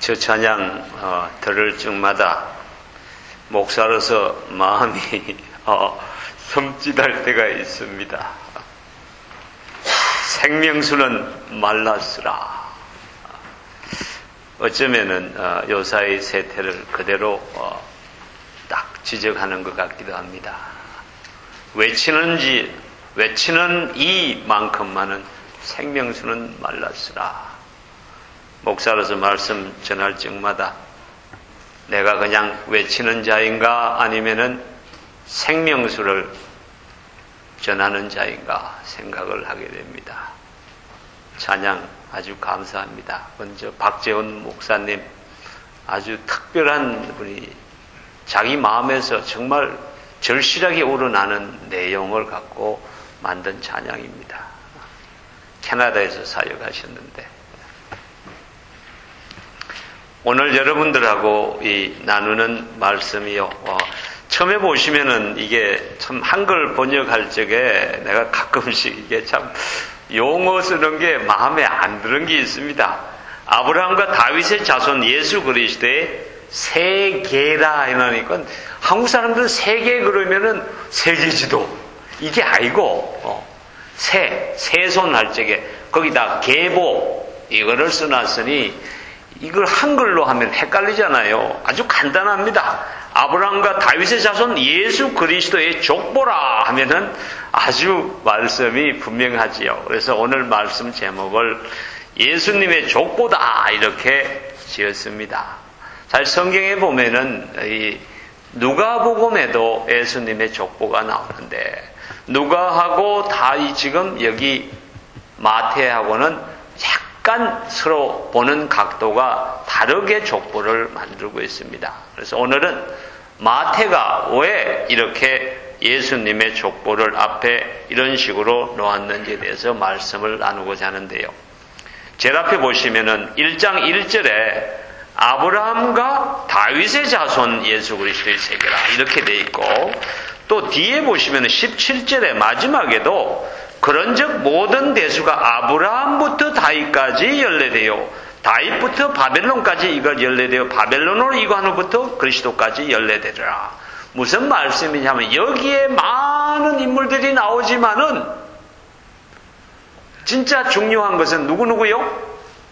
저 찬양 들을 적마다 목사로서 마음이 섬찟할 때가 있습니다. 생명수는 말랐으라. 어쩌면은 요사의 세태를 그대로 딱 지적하는 것 같기도 합니다. 외치는 이만큼만은 생명수는 말랐으라. 목사로서 말씀 전할 적마다 내가 그냥 외치는 자인가 아니면은 생명수를 전하는 자인가 생각을 하게 됩니다. 찬양 아주 감사합니다. 먼저 박재훈 목사님 아주 특별한 분이 자기 마음에서 정말 절실하게 우러나는 내용을 갖고 만든 찬양입니다. 캐나다에서 사역하셨는데 오늘 여러분들하고 나누는 말씀이요. 처음에 보시면은 이게 참 한글 번역할 적에 내가 가끔씩 이게 참 용어 쓰는 게 마음에 안 드는 게 있습니다. 아브라함과 다윗의 자손 예수 그리스도의 세계라 이러니까 한국 사람들은 세계 그러면은 세계지도 이게 아니고 세손 할 적에 거기다 계보 이거를 써놨으니 이걸 한글로 하면 헷갈리잖아요. 아주 간단합니다. 아브라함과 다윗의 자손 예수 그리스도의 족보라 하면은 아주 말씀이 분명하지요. 그래서 오늘 말씀 제목을 예수님의 족보다 이렇게 지었습니다. 사실 성경에 보면은 이 누가복음에도 예수님의 족보가 나오는데 누가하고 지금 여기 마태하고는 약간 서로 보는 각도가 다르게 족보를 만들고 있습니다. 그래서 오늘은 마태가 왜 이렇게 예수님의 족보를 앞에 이런 식으로 놓았는지에 대해서 말씀을 나누고자 하는데요. 제일 앞에 보시면은 1장 1절에 아브라함과 다윗의 자손 예수 그리스도의 세계라 이렇게 돼 있고 또 뒤에 보시면은 17절의 마지막에도 그런즉 모든 대수가 아브라함부터 다윗까지 연례되어 다윗부터 바벨론까지 이걸 연례되어 바벨론으로 이관 후부터 그리스도까지 연례되리라. 무슨 말씀이냐면 여기에 많은 인물들이 나오지만은 진짜 중요한 것은 누구누구요?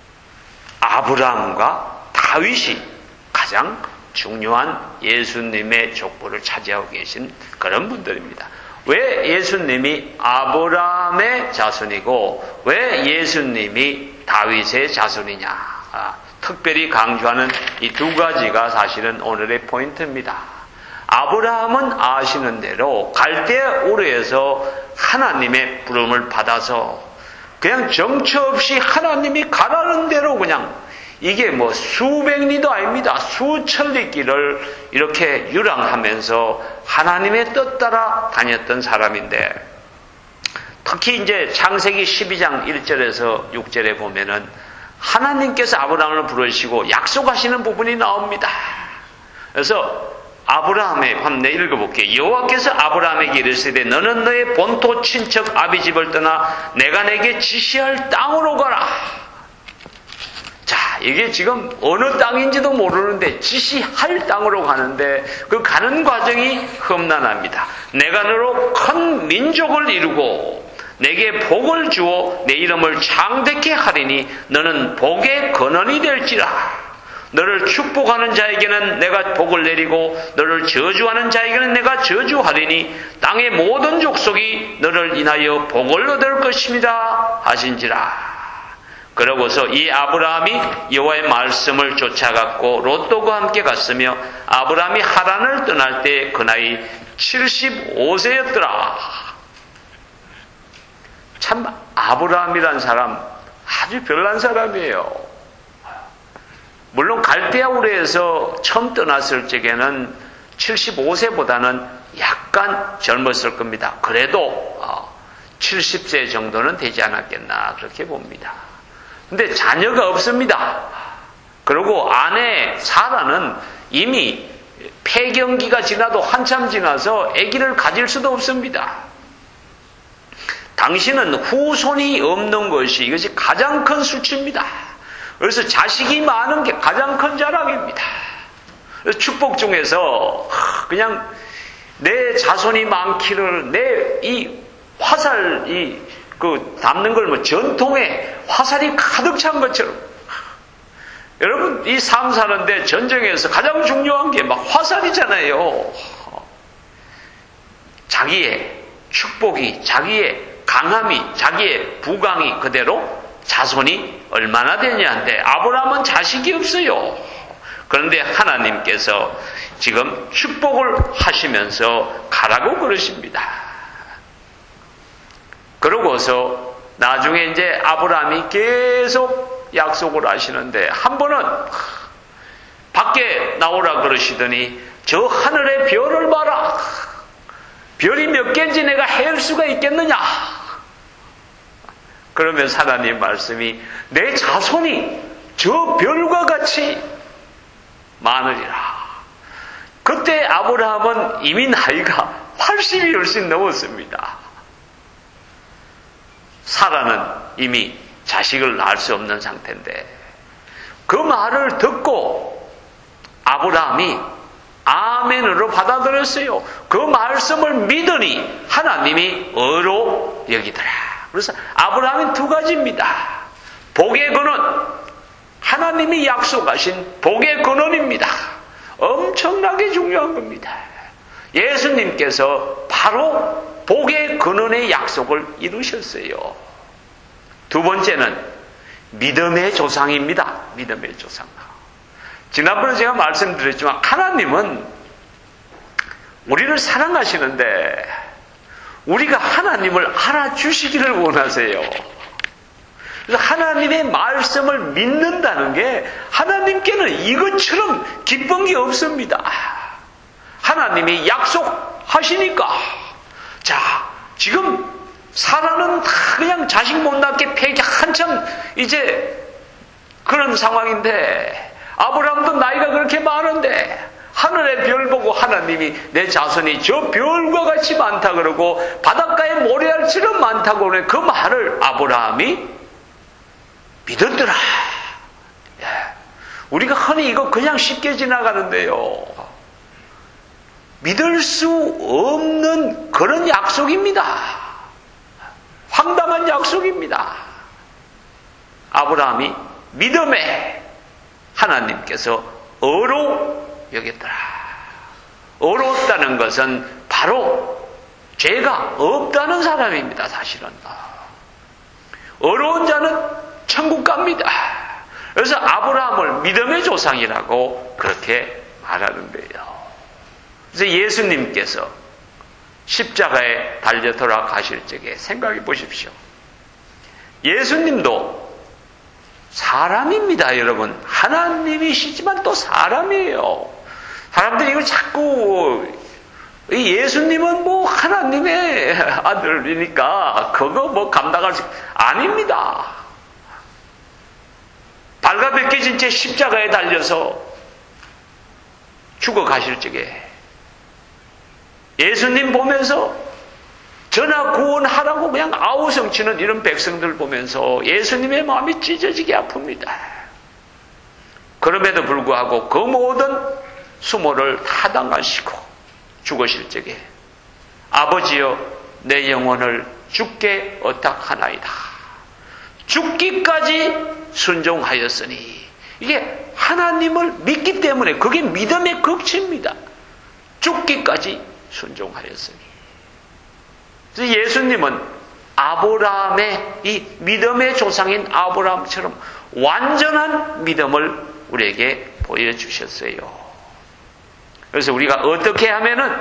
아브라함과 다윗이 가장 중요한 예수님의 족보를 차지하고 계신 그런 분들입니다. 왜 예수님이 아브라함의 자손이고 왜 예수님이 다윗의 자손이냐 특별히 강조하는 이 두 가지가 사실은 오늘의 포인트입니다. 아브라함은 아시는 대로 갈대아 우르에서 하나님의 부름을 받아서 그냥 정처 없이 하나님이 가라는 대로 그냥 이게 뭐 수백 리도 아닙니다. 수천 리 길을 이렇게 유랑하면서 하나님의 뜻 따라 다녔던 사람인데 특히 이제 창세기 12장 1절에서 6절에 보면은 하나님께서 아브라함을 부르시고 약속하시는 부분이 나옵니다. 그래서 아브라함의 한번 읽어볼게요. 여호와께서 아브라함에게 이르시되 너는 너의 본토 친척 아비 집을 떠나 내가 내게 지시할 땅으로 가라. 자, 이게 지금 어느 땅인지도 모르는데 지시할 땅으로 가는데 그 가는 과정이 험난합니다. 내가 너로 큰 민족을 이루고 내게 복을 주어 내 이름을 창대케 하리니 너는 복의 근원이 될지라. 너를 축복하는 자에게는 내가 복을 내리고 너를 저주하는 자에게는 내가 저주하리니 땅의 모든 족속이 너를 인하여 복을 얻을 것입니다 하신지라. 그러고서 이 아브라함이 여호와의 말씀을 쫓아갔고 롯도와 함께 갔으며 아브라함이 하란을 떠날 때 그 나이 75세였더라. 참 아브라함이란 사람 아주 별난 사람이에요. 물론 갈대아 우르에서 처음 떠났을 적에는 75세보다는 약간 젊었을 겁니다. 그래도 70세 정도는 되지 않았겠나 그렇게 봅니다. 근데 자녀가 없습니다. 그리고 아내 사라는 이미 폐경기가 지나도 한참 지나서 아기를 가질 수도 없습니다. 당신은 후손이 없는 것이 이것이 가장 큰 수치입니다. 그래서 자식이 많은 게 가장 큰 자랑입니다. 그래서 축복 중에서 그냥 내 자손이 많기를, 내 이 화살, 담는 걸 전통에 화살이 가득 찬 것처럼. 여러분, 이 삶 사는데 전쟁에서 가장 중요한 게 막 화살이잖아요. 자기의 축복이, 자기의 강함이, 자기의 부강이 그대로 자손이 얼마나 되냐인데, 아브라함은 자식이 없어요. 그런데 하나님께서 지금 축복을 하시면서 가라고 그러십니다. 그러고서 나중에 이제 아브라함이 계속 약속을 하시는데, 한 번은 밖에 나오라 그러시더니 저 하늘의 별을 봐라. 별이 몇 개인지 내가 헬 수가 있겠느냐. 그러면 하나님 말씀이 내 자손이 저 별과 같이 많으리라. 그때 아브라함은 이미 나이가 80이 훨씬 넘었습니다. 사라는 이미 자식을 낳을 수 없는 상태인데, 그 말을 듣고 아브라함이 아멘으로 받아들였어요. 그 말씀을 믿으니 하나님이 의로 여기더라. 그래서 아브라함은 두 가지입니다. 복의 근원, 하나님이 약속하신 복의 근원입니다. 엄청나게 중요한 겁니다. 예수님께서 바로 복의 근원의 약속을 이루셨어요. 두 번째는 믿음의 조상입니다. 믿음의 조상. 지난번에 제가 말씀드렸지만 하나님은 우리를 사랑하시는데 우리가 하나님을 알아주시기를 원하세요. 그래서 하나님의 말씀을 믿는다는 게 하나님께는 이것처럼 기쁜 게 없습니다. 하나님이 약속하시니까. 자, 지금 사라는 다 그냥 자식 못 낳게 폐기 한참 이제 그런 상황인데, 아브라함도 나이가 그렇게 많은데 하늘의 별 보고 하나님이 내 자손이 저 별과 같이 많다 그러고 바닷가에 모래알처럼 많다고 그러는 그 말을 아브라함이 믿었더라. 우리가 흔히 이거 그냥 쉽게 지나가는데요, 믿을 수 없는 그런 약속입니다. 황당한 약속입니다. 아브라함이 믿음에 하나님께서 의로 여겼더라. 의롭다는 것은 바로 죄가 없다는 사람입니다. 사실은 의로운 자는 천국 갑니다. 그래서 아브라함을 믿음의 조상이라고 그렇게 말하는데요. 그래서 예수님께서 십자가에 달려 돌아가실 적에 생각해 보십시오. 예수님도 사람입니다, 여러분. 하나님이시지만 또 사람이에요. 사람들이 이걸 자꾸 예수님은 뭐 하나님의 아들이니까 그거 뭐 감당할 수 아닙니다. 발가벗겨진 채 십자가에 달려서 죽어 가실 적에 예수님 보면서 전하 구원하라고 그냥 아우성치는 이런 백성들 보면서 예수님의 마음이 찢어지게 아픕니다. 그럼에도 불구하고 그 모든 수모를 다 당하시고 죽으실 적에 아버지여 내 영혼을 주께 의탁하나이다. 죽기까지 순종하였으니, 이게 하나님을 믿기 때문에 그게 믿음의 극치입니다. 죽기까지 순종하였으니. 그래서 예수님은 아브라함의 이 믿음의 조상인 아브라함처럼 완전한 믿음을 우리에게 보여주셨어요. 그래서 우리가 어떻게 하면은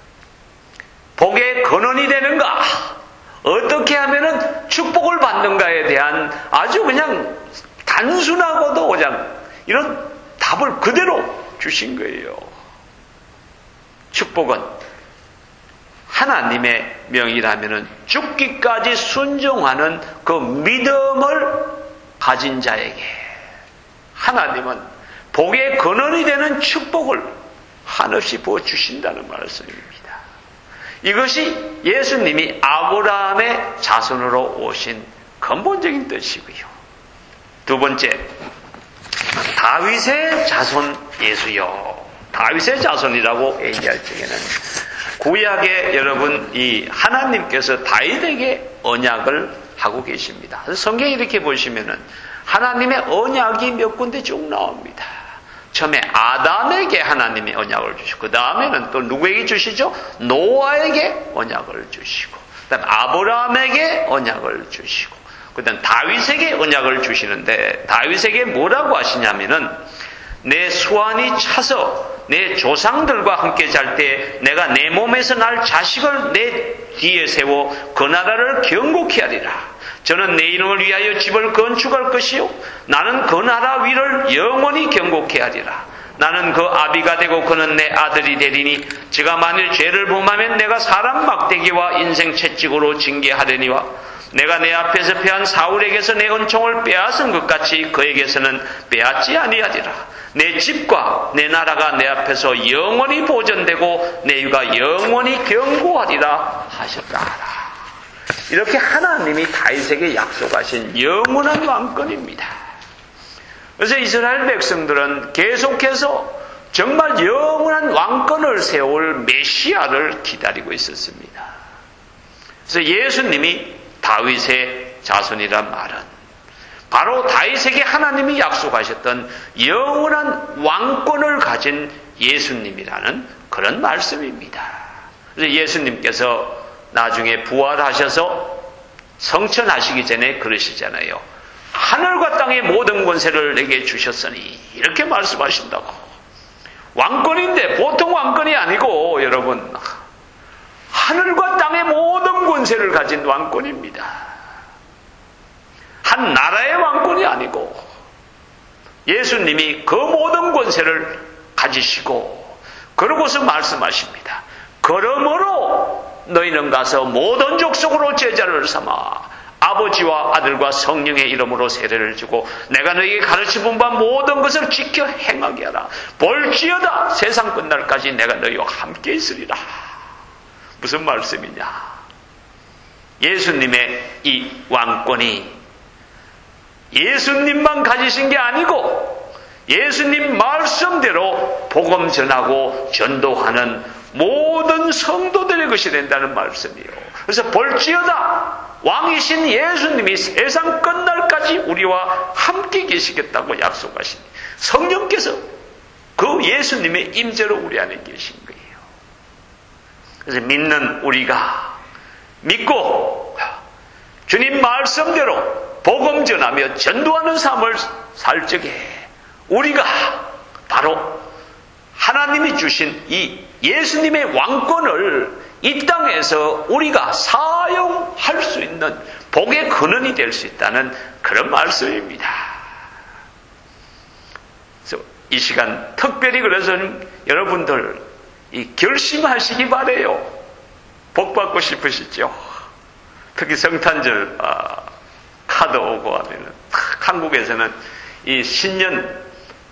복의 근원이 되는가, 어떻게 하면은 축복을 받는가에 대한 아주 그냥 단순하고도 그냥 이런 답을 그대로 주신 거예요. 축복은 하나님의 명이라면은 죽기까지 순종하는 그 믿음을 가진 자에게 하나님은 복의 근원이 되는 축복을 한없이 부어주신다는 말씀입니다. 이것이 예수님이 아브라함의 자손으로 오신 근본적인 뜻이고요. 두 번째, 다윗의 자손 예수여. 다윗의 자손이라고 얘기할 적에는 구약에 여러분 이 하나님께서 다윗에게 언약을 하고 계십니다. 성경에 이렇게 보시면은 하나님의 언약이 몇 군데 쭉 나옵니다. 처음에 아담에게 하나님이 언약을 주시고 그 다음에는 또 누구에게 주시죠? 노아에게 언약을 주시고 그 다음에 아브라함에게 언약을 주시고 그 다음 다윗에게 언약을 주시는데 다윗에게 뭐라고 하시냐면은 내 수완이 차서 내 조상들과 함께 잘 때 내가 내 몸에서 날 자식을 내 뒤에 세워 그 나라를 견고케 하리라. 저는 내 이름을 위하여 집을 건축할 것이요 나는 그 나라 위를 영원히 견고케 하리라. 나는 그 아비가 되고 그는 내 아들이 되리니 제가 만일 죄를 범하면 내가 사람 막대기와 인생 채찍으로 징계하려니와 내가 내 앞에서 패한 사울에게서 내 은총을 빼앗은 것 같이 그에게서는 빼앗지 아니하리라. 내 집과 내 나라가 내 앞에서 영원히 보존되고 내 유가 영원히 견고하리라 하셨다. 이렇게 하나님이 다윗에게 약속하신 영원한 왕권입니다. 그래서 이스라엘 백성들은 계속해서 정말 영원한 왕권을 세울 메시아를 기다리고 있었습니다. 그래서 예수님이 다윗의 자손이란 말은 바로 다윗에게 하나님이 약속하셨던 영원한 왕권을 가진 예수님이라는 그런 말씀입니다. 그래서 예수님께서 나중에 부활하셔서 성천하시기 전에 그러시잖아요. 하늘과 땅의 모든 권세를 내게 주셨으니 이렇게 말씀하신다고. 왕권인데 보통 왕권이 아니고 여러분 하늘과 땅의 모든 권세를 가진 왕권입니다. 한 나라의 왕권이 아니고 예수님이 그 모든 권세를 가지시고 그러고서 말씀하십니다. 그러므로 너희는 가서 모든 족속으로 제자를 삼아 아버지와 아들과 성령의 이름으로 세례를 주고 내가 너희에게 가르쳐본 바 모든 것을 지켜 행하게 하라. 볼지어다 세상 끝날까지 내가 너희와 함께 있으리라. 무슨 말씀이냐? 예수님의 이 왕권이 예수님만 가지신 게 아니고 예수님 말씀대로 복음 전하고 전도하는 모든 성도들의 것이 된다는 말씀이에요. 그래서 볼지어다 왕이신 예수님이 세상 끝날까지 우리와 함께 계시겠다고 약속하신 성령께서 그 예수님의 임재로 우리 안에 계신 거예요. 그래서 믿는 우리가 믿고 주님 말씀대로 복음 전하며 전도하는 삶을 살 적에 우리가 바로 하나님이 주신 이 예수님의 왕권을 이 땅에서 우리가 사용할 수 있는 복의 근원이 될 수 있다는 그런 말씀입니다. 그래서 이 시간 특별히 그래서 여러분들 이 결심하시기 바래요. 복 받고 싶으시죠? 특히 성탄절 카드 오고 하면은 한국에서는 이 신년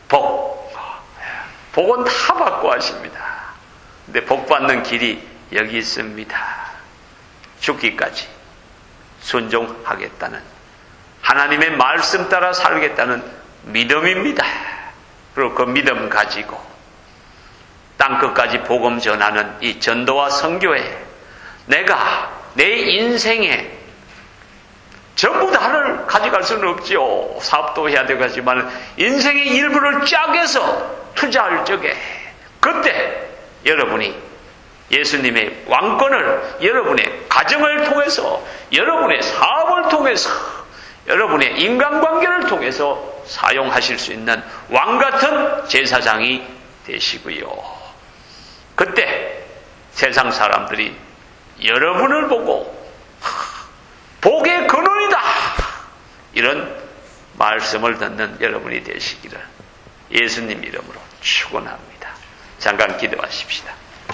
복은 다 받고 하십니다. 근데 복 받는 길이 여기 있습니다. 죽기까지 순종하겠다는 하나님의 말씀 따라 살겠다는 믿음입니다. 그리고 그 믿음 가지고 땅끝까지 복음 전하는 이 전도와 선교에 내가 내 인생에 전부 다를 가져갈 수는 없지요. 사업도 해야 되고 하지만 인생의 일부를 짝에서 투자할 적에 그때 여러분이 예수님의 왕권을 여러분의 가정을 통해서 여러분의 사업을 통해서 여러분의 인간관계를 통해서 사용하실 수 있는 왕같은 제사장이 되시고요. 그때 세상 사람들이 여러분을 보고 복의 근원이다 이런 말씀을 듣는 여러분이 되시기를 예수님 이름으로 축원합니다. 잠깐 기도하십시다.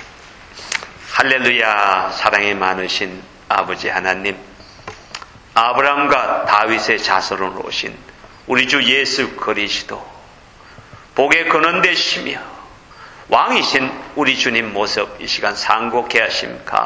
할렐루야. 사랑이 많으신 아버지 하나님, 아브라함과 다윗의 자손으로 오신 우리 주 예수 그리스도 복의 근원 되시며 왕이신 우리 주님 모습 이 시간 상고케 하심